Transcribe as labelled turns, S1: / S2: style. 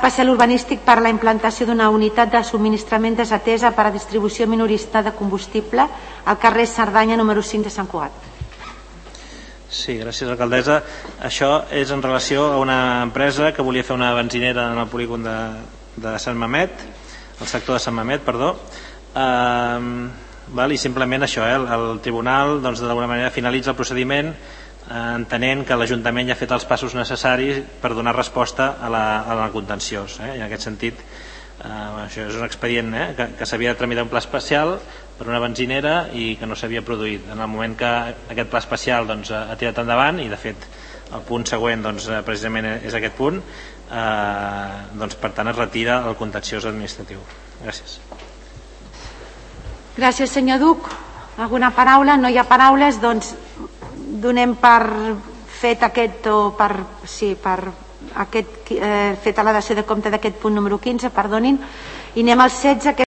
S1: especial urbanístic per a la implantació d'una unitat de subministrament desatesa per a distribució minorista de combustible al carrer Cerdanya número 5 de Sant Cugat.
S2: Sí, gràcies, alcaldessa. Això és en relació a una empresa que volia fer una benzinera en el polígon de Sant Mamet, el sector de Sant Mamet, perdó, i simplement això, el tribunal d'alguna manera finalitza el procediment entenent que l'Ajuntament ja ha fet els passos necessaris per donar resposta a la contenciós. I en aquest sentit, això és un expedient que s'havia de tramitar un pla especial per una benzinera i que no s'havia produït. En el moment que aquest pla especial ha tirat endavant, i de fet el punt següent precisament és aquest punt, per tant es retira el contenciós administratiu. Gràcies.
S1: Gràcies, senyor Duc. Alguna paraula? No hi ha paraules, doncs donem per fet feta la dació de compte d'aquest punt número 15, perdonin, i anem al 16, que